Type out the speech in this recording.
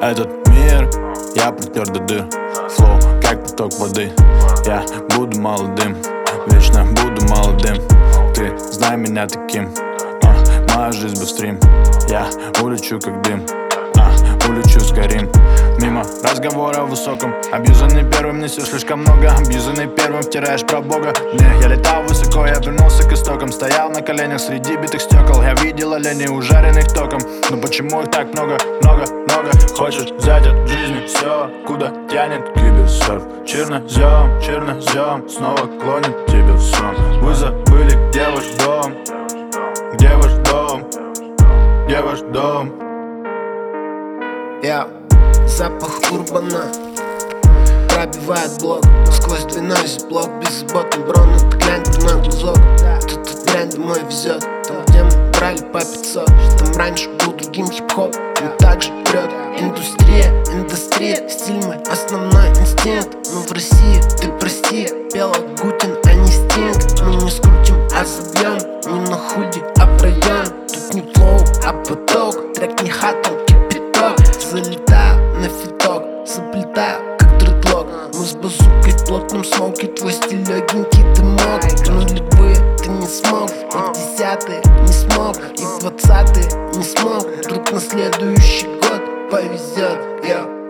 Этот мир я протер до дыр. Флоу, как поток воды. Я буду молодым, вечно буду молодым. Ты знай меня таким, моя жизнь бы стрим. Я улечу как дым, улечу с горим. Мимо разговора о высоком. Абьюзанный первым несешь слишком много. Абьюзанный первым втираешь про Бога. Не, я летал высоко, я вернулся к истокам. Стоял на коленях среди битых стекол. Я видел оленей, ужаренных током. Но почему их так много, много, много? Хочешь взять от жизни все, куда тянет киберсерф. Чернозем, снова клонит тебя в сон. Вы забыли, где ваш дом? Где ваш дом? Где ваш дом? Запах урбана пробивает блок. Сквозь двойной блок, беззаботный брон. Ты глянь на глазок. Тут дрянь домой везет. Там, где мы брали по 500. Там раньше был другим хип-хоп. И также прет индустрия. Стиль мой основной инстинкт. Но в России, ты прости, пел Агутин, а не Стинг. Мы не скрутим, а забьем. Не на худи, а в район. Тут не флоу, а поток. Трек не хатом, кипяток. Залетаю на фиток, заплетаю как дредлок. Мы с базукой в плотном смоке. Твой стиль легенький дымок. Нулевые ты не смог, и в 10-е не смог, и в 20-е не смог. Вдруг на следующий год повезет.